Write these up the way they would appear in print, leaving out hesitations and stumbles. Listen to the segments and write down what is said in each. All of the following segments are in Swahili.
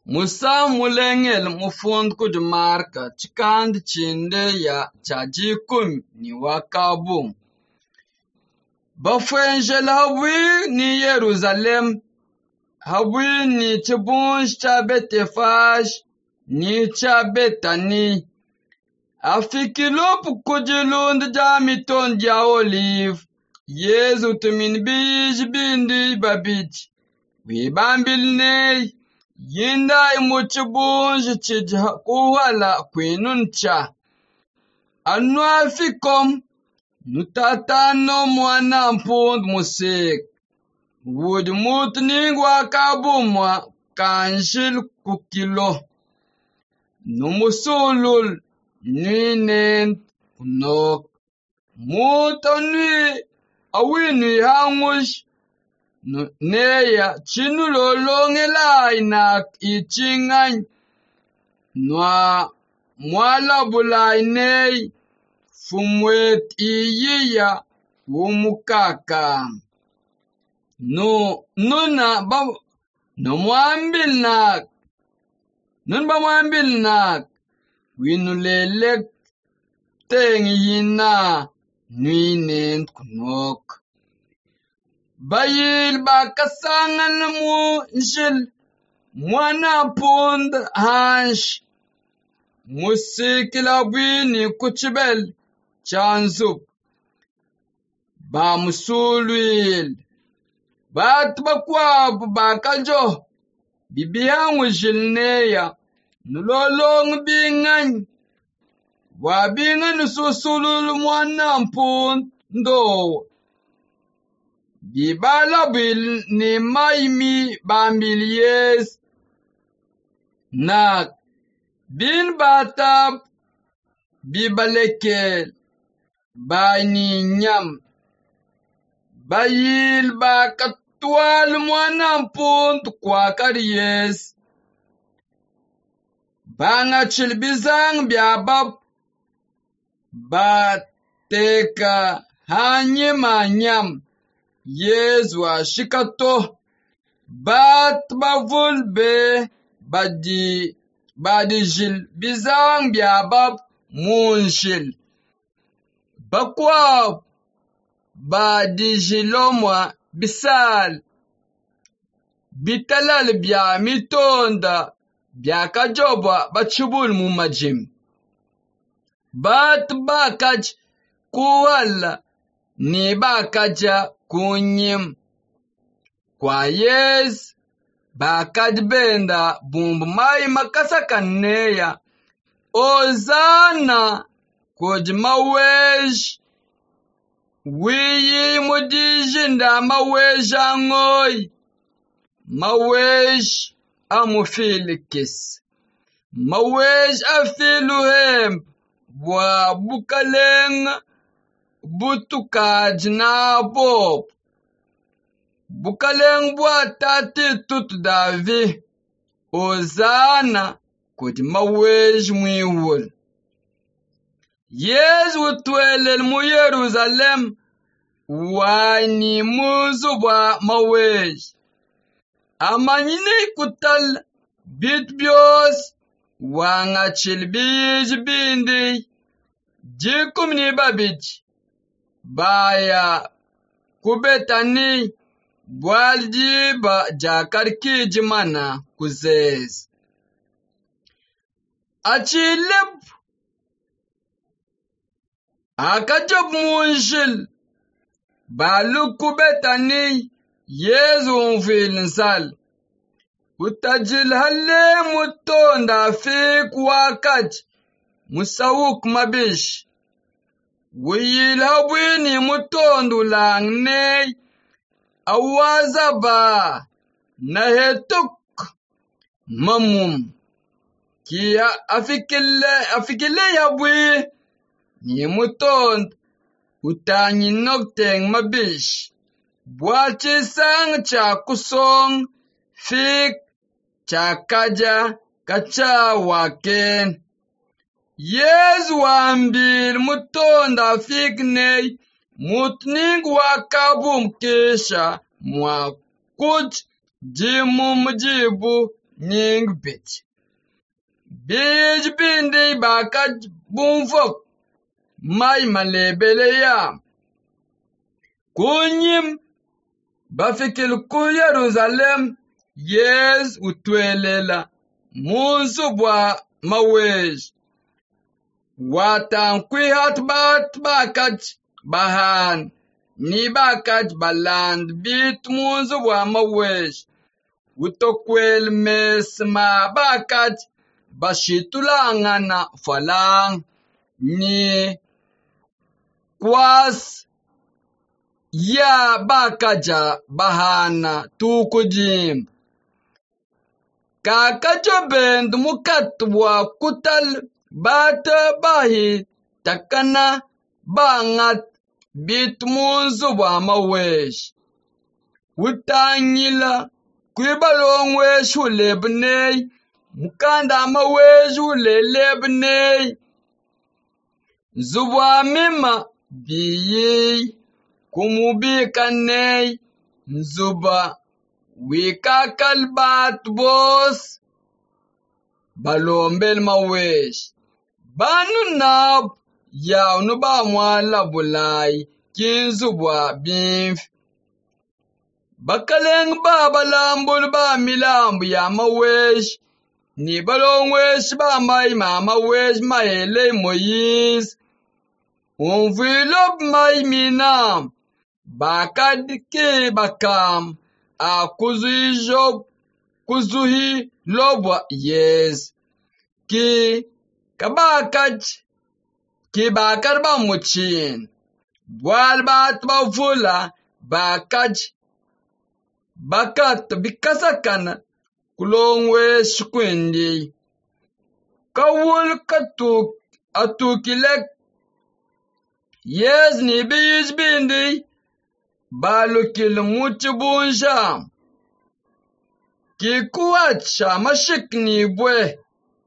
Musa mulengel mufund kujumarka chikand chinde ya chajikum ni wakabum. Bafwenjel hawi ni Yerusalem. Hawi ni chibunj cha Betefash ni cha Betani. Afikilop kujilund jamiton ja olive. Yezu tumin bij bindi babij. Wibambil ney. Yinda imuchibunj chija kuwala kwinuncha. Anu afikom. Nutatano mwana mpund musik. Wud mutning wakabumwa kanshil kukilo. Numusulul ninen kunok. Mutanwi awini hangush. Neya chinulolongela inak ichingany. Nwa mwala bulay ney. Fumwet iyiya wumukaka. Nuna ba no mwambil nak. Nun ba mwambil nak. Winulelek teng yina nuinen kunok. Bayil ba kasangan mo nshil. Mwana pund hansh. Musikila wini kuchibel. Chanzup. Ba musulwil. Bat bakwab bakajo. Bibiyangu jilneya. Nulolong bingany. Wabingan susulul mwana mpundo. Bibalabil ni maimi bambil yes. Nak. Bin batab. Bibalekel. Bani nyam. Bayil ba katwal mwana mpunt kwa karies. Banga chilbizang biabab. Ba teka hanyema nyam. Yezwa shikato. Bat bavul be badi jil bizang biabab munshil. Bakwab. Badi jilomwa bisal. Bitalal bia mitonda. Bia kajobwa bachubul mumajim. Bat bakaj kuwala. Ni bakaja kunyim. Kwa yes. Bakaj benda bumbu mai makasa kaneya. Ozana. Kujmawej. Wiyi mudijinda mawej angoy. Mawej amufilikis. Mawej afiluhem. Wa bukaleng. Butukaj na bob. Bukaleng bua tati tut davi. Ozana kujmawej mwiwul. Yezu twelel mu Yerusalem. Wani muzubwa mawej. Amanyine kutal bitbios. Wanga chilbij bindi. Jikum ni babij. Baya kubetani. Bwalji ba jakarki jimana kuzez. Achilib. Akajob munshil. Balu kubetani. Yezu mfilinsal. Utajil halle mutonda fik wakaj. Musawuk mabish. Wiyil hawini mutondu langney. Awazaba. Nahetuk. Mamum. Kia afikile yabwi. Ni mutond. Utanyi nokteng mabish. Bwachi sang cha kusong. Fik. Cha kaja. Kacha waken. Yezu ambil mutonda fik ney. Mutning wakabum kesha. Mwa kuch. Jimu mjibu. nying bit. Bij bindi bakat bumfok mai malebele ya. Kunyim bafikil ku Yerusalem yes utwelela munzu bwa mawej. Watan kwihat bat bakat bahan ni bakat baland bit munzu bwa mawej. Utokwel mesma bakat bashitulangana falang ni kwas ya bakaja bahana tukujim. Kakajo bend mukatwa kutal bata bahi takana bangat bit munzu bwa mawesh. Utanyila kwibalongwesh ulebnei mukanda mawesh ulelebnei. Zubwa mima biyi kumubikanei nzuba wikakal bat bos balombel mawesh. Banu nab yaunu ba mwala bulai kinzubwa bimf. Bakaleng ba balambul ba milambu ya mawesh. Ni balongwesh ba mai ma mawesh maele moyis. Unvilop mai minam. Bakad ke bakam. A kuzuhi lobwa yes. Ki kabakad ki bakar ba muchin. Bwal bat ba fula bakad bakat bikasakana kulongwe shkwindi. Kawul katuk atukilek yes ni bij bindi. Balukil muchibunsha. Kikuacha mashikni bwe.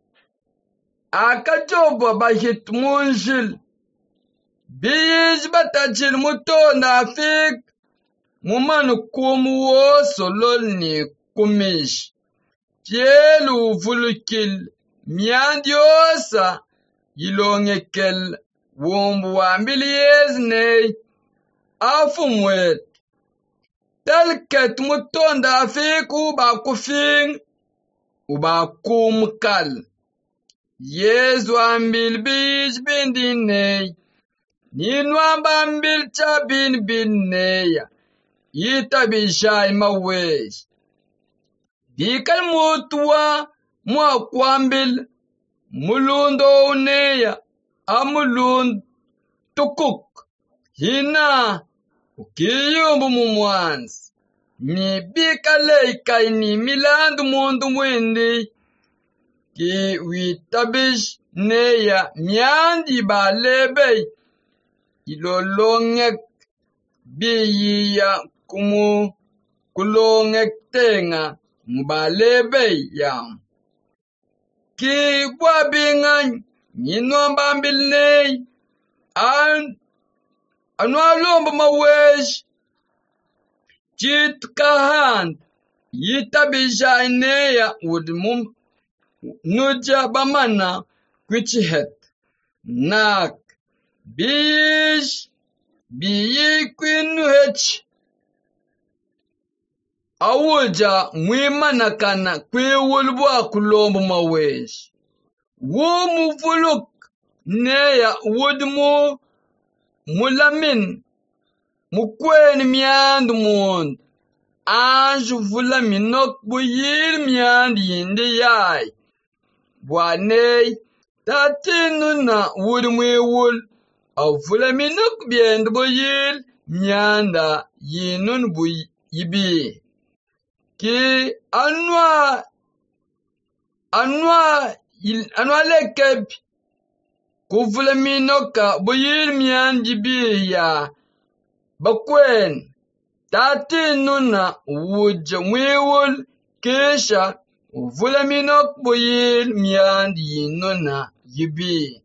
Akajoba bahit munshil. Bij batachil mutonda fik. Mumanu kumuwo solol ni kumish. Pielu vulukil. Miandiosa. Yilongekel. Wumbu wambili yeznei. Afumwet. Telket mutonda fik uba kufing. Uba kumkal. Yezu ambil bij bindinei. Ninwamba ambil chabin binneya. Ita bishai mawesh. Dikal mutwa mwa kwambil. Mulundo uneya. Amulund tukuk. Hina. Ukiyumbu mumwans. Ni bikale kai ni milandu mundu mwindi. Ki witabish neya miandi ba lebei. Ilolongek biya kulongek tenga mba lebei yam. Ki wabingan ninomba mbilnei. Anwalomba mawesh. Chit kahand. Yitabisha ineya udmum. Nuja bamana kwichihet. Nak. Biyi kwinuhech. Awuja mwimana kana kwiwulbwa kulomba mawesh. Wumu vuluk. Neya wudmu. Mulamin. Mukwen miand mund. Anju vulaminok buyir miand yindi yai. Bwanei. Tatinuna wudmwewul. Au vulaminok biend buyir mianda yinun yibi. Ki anwa lekeb. Kuvlaminoka buyir miandi biya. Bakwen. Tati nuna wuja mwiwul kesha. Vulaminok buyir miandi nuna yibi.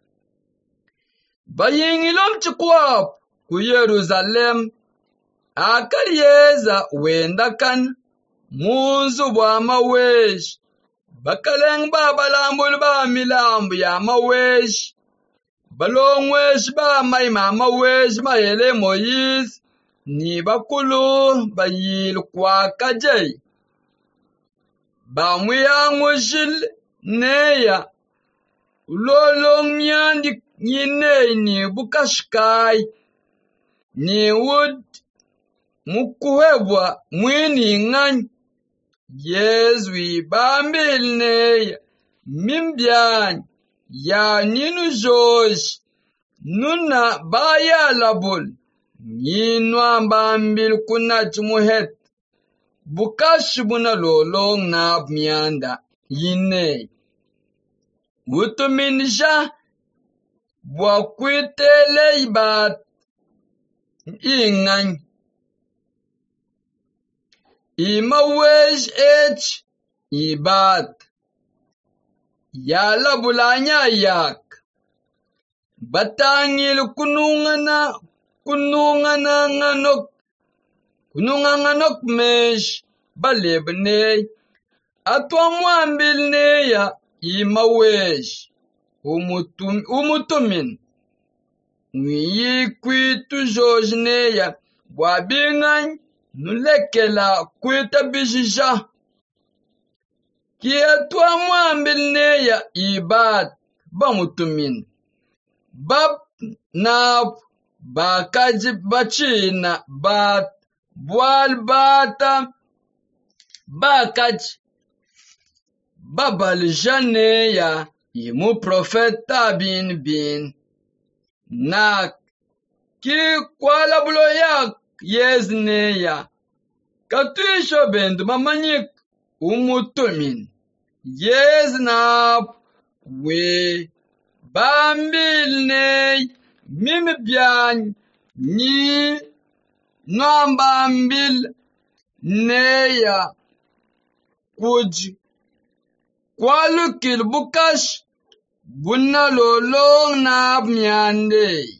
Bayingilom chikwap ku Yerusalem. Akaryeza wendakan. Munzu bwa mawesh. Bakaleng ba balambul ba milambu ya mawesh. Balongwesh ba mai mama wesh ma hele Moise. Ni bakulu ba yil kwa kajay. Ba muya ngushil neya. Ulolong myandi yine ni bukashkai. Ni wood mukuhebwa mwini ngany. Yesu bambil neya. Mimbian ya ninu josh. Nuna baya labul. Nyinwa bambil kuna chumuhet. Bukash buna lolong na myanda yine. Utuminisha bwakwitele ibat ingany. Imawesh ibat. Yala bulanya yak. Batangil kunungana nganok mesh balebne. Atwa mwambil neya imawesh. Umutumin. Ngiyi kwitu jojneya. Wabingany nulekela kwita bijisha. Kietwa mwambil neya ibat bamutumin. Bab na bakaji bachina bat bwal bata bakaji babal janeya imu profeta bin na ki kwala bulo yak yezneya katuisho bendu mamanyik umutumin yeznap we bambil ney mimi bian ni nambambil neya kuj kwalukil bukash bunna lolong na myande.